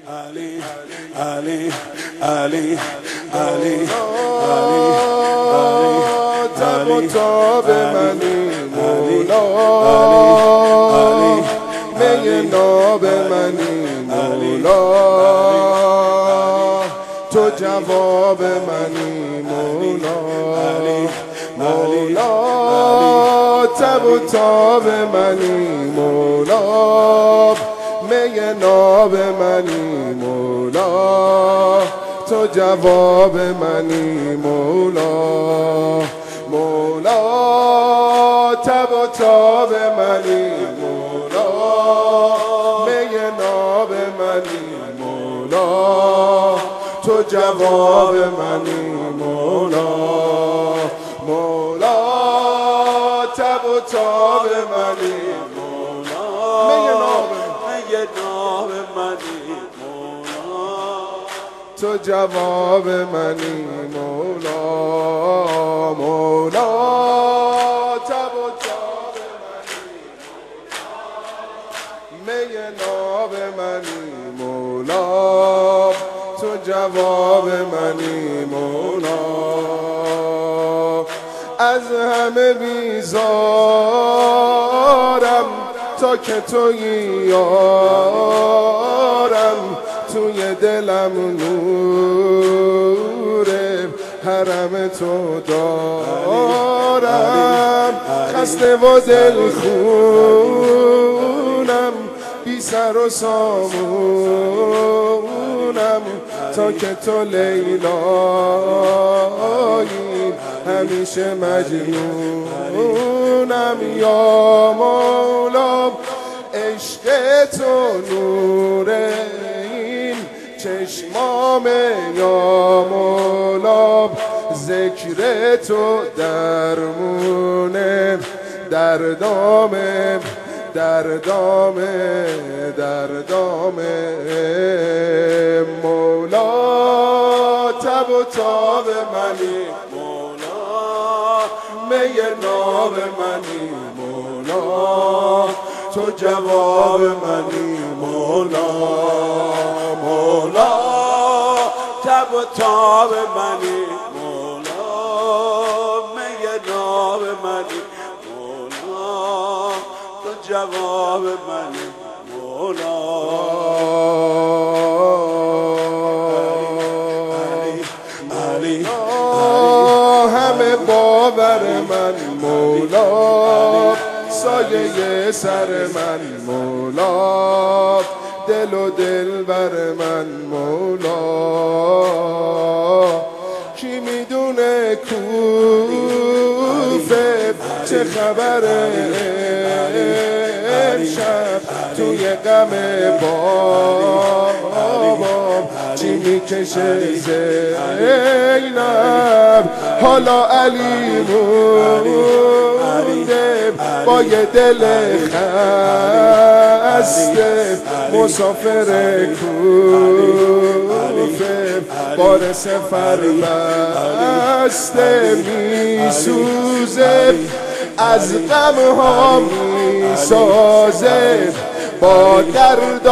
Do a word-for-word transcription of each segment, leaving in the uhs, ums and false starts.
علی علی علی علی تب و تاب منی مولا، می ناب منی مولا، تو جواب منی مولا، مولا تب و تاب منی مولا، می ناب منی مولا، تو جواب منی مولا، مولا تب و تاب منی مولا، می ناب منی مولا، تو جواب منی مولا، مولا تب و تاب منی مولا، می ناب ناب منی مولا، تو جواب منی مولا، مولا تب و تاب منی می ناب منی مولا، تو جواب منی مولا، از همه بیزارم تا که تویی یارم، توی دلم نور حرم تو دارم، خسته و دل خونم، بی سر و سامونم، تا که تو لیلایی همیشه مجنونم، یا مولا عشق تو نور این چشمام، یا مولا ذکر تو درمونه دردامه دردامه دردامه، مولا تب و تاب منی مولا، می ناب منی مولا، تو جواب منی مولا، مولا تب و تاب منی مولا، می ناب منی مولا، تو جواب منی مولا، علی علی همه باور من مولا، سایه سر من مولا، دل و دل بر من مولا، کی میدونه کوفه چه خبره امشب، توی غم بابام چی میکشه زینب، حالا علی مونده با یه دل خسته، مسافر کوفه بار سفر بسته، میسوزه از غم ها میسازه، با درد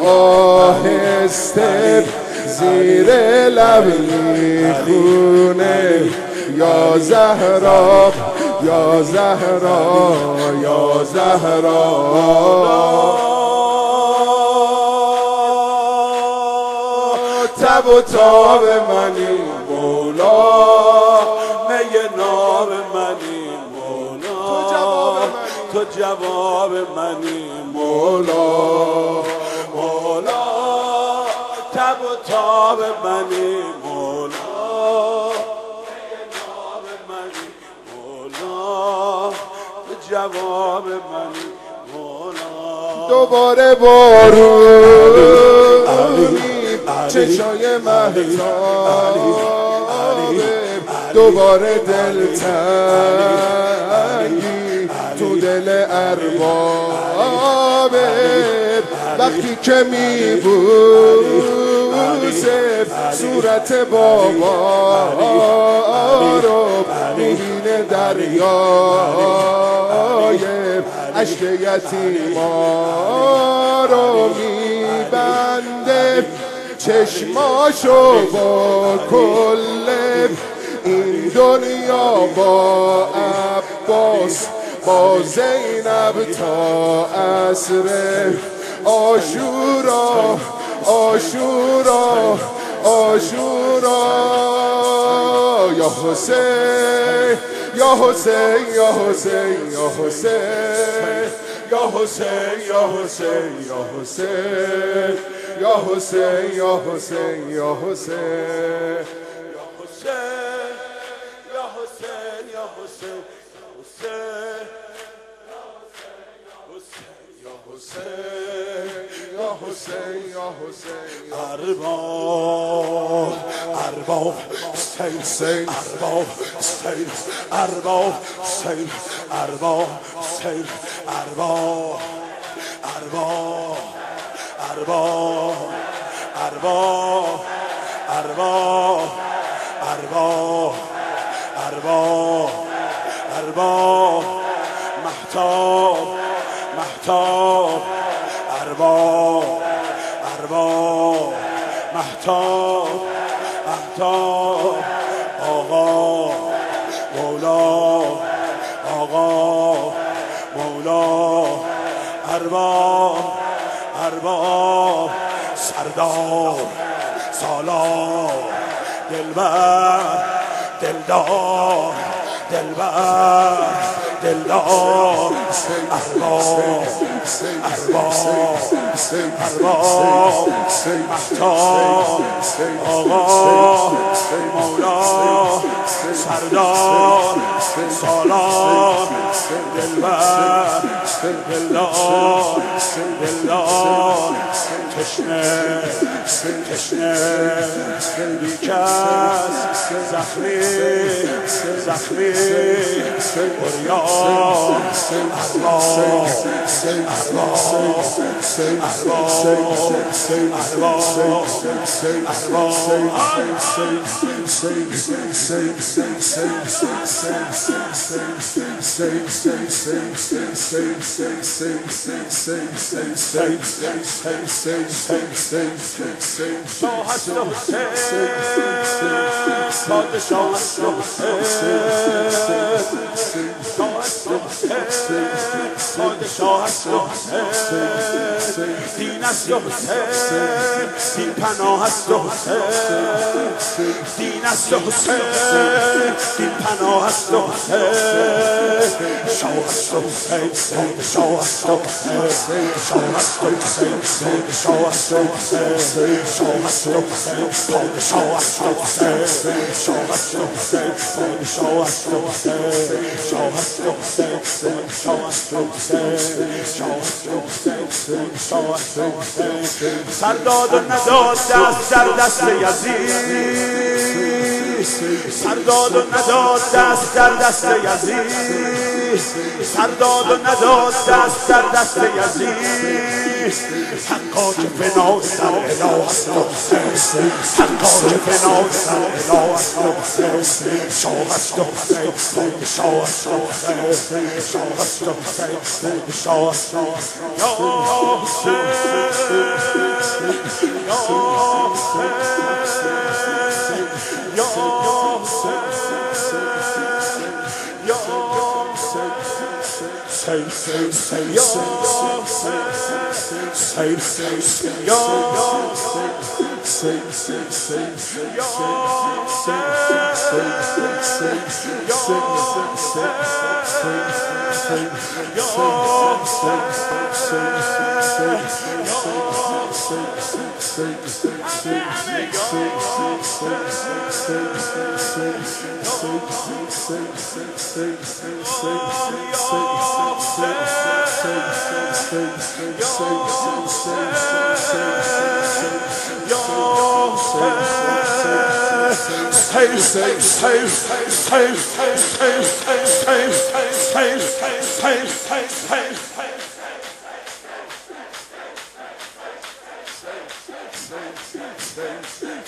آهسته زیر لب میخونه، یا زهرا یا زهرا یا زهرا، تب و تاب منی مولا، می ناب منی مولا، تو جواب منی مولا، مولا تب و تاب منی مولا، می ناب منی مولا، تو جواب منی مولا، دوباره بارونی چشای مهتابه، دوباره دلتنگی تو دل اربابه، وقتی که میبوسه صورت بابا رو، میبینه دریای اشک یتیما رو، میبنده چشماشو با کل این دنیا با عباس با زینب تا عصر عاشورا عاشورا عاشورا یا حسین یا حسین یا حسین یا حسین یا حسین یا حسین یا حسین یا حسین یا حسین یا حسین یا حسین یا حسین یا حسین یا حسین ارباب ارباب حسین ارباب حسین ارباب حسین ارباب حسین ارباب ارباب ارباب ارباب ارباب ارباب ارباب ارباب مهتاب مهتاب ارباب ارباب مهتاب مهتاب آقا مولا آقا مولا ارباب ارباب سردار سالار دلبر دلدار دلبر دلدار ارباب ارباب ارباب مهتاب آقا مولا سردار سالار دلبر دلدار دلدار تشنه تشنه بیکس زخمی زخمی بریان ارباب ارباب پادشاه است حسین دین است حسین دین پناه است حسین دین است حسین دین پناه است حسین شاه است حسین پادشاه است حسین شاه است حسین پادشاه است حسین شاه است حسین پادشاه است حسین شاه است حسین پادشاه است حسین شاه است حسین پادشاه است سرداد و نداد دست در دست یزید سرداد و نداد دست در دست یزید سرداد و نداد دست در دست یزید حقا که فنا سر اله است حسین حقا که فنا سر اله است حسین شاه است حسین پادشاه است حسین شاه است حسین پادشاه است یا حسین یا حسین یا حسین یا Say, say, say, yo, say, say, say, say, yo, say, say, say, yo, say, say, say, yo,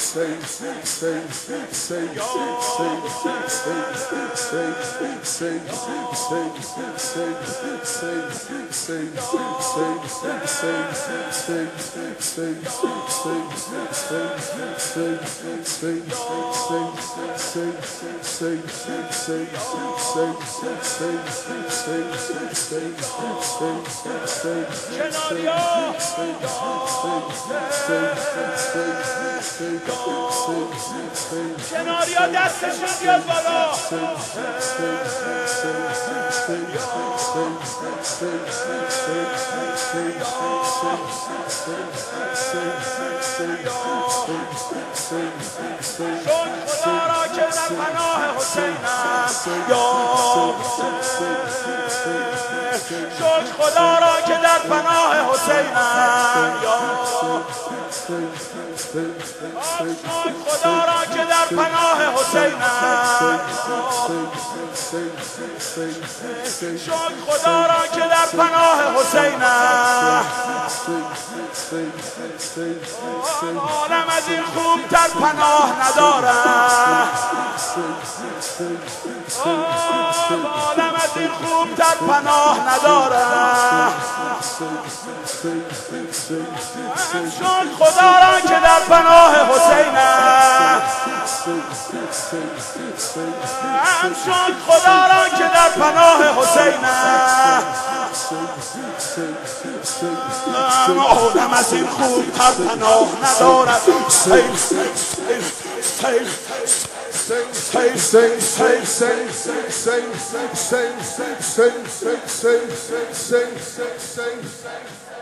کناریا دستشون بیاد بالا چون خدا را که در پناه حسینم شکر خدا را که در پناه حسینم شکر خدا را که در پناه حسینم شکر خدا را که در پناه حسینم عالم از این خوب تر پناه ندارم عالم از این خوب تر پناه ندارم شکر خدا را که در پناه حسینم شکر خدا را که در پناه حسینم عالم از این خوب تر پناه ندارد سیل سیل سیل Sing, sing, sing, sing, sing, sing, sing, sing, sing, sing, sing, sing, sing, sing, sing.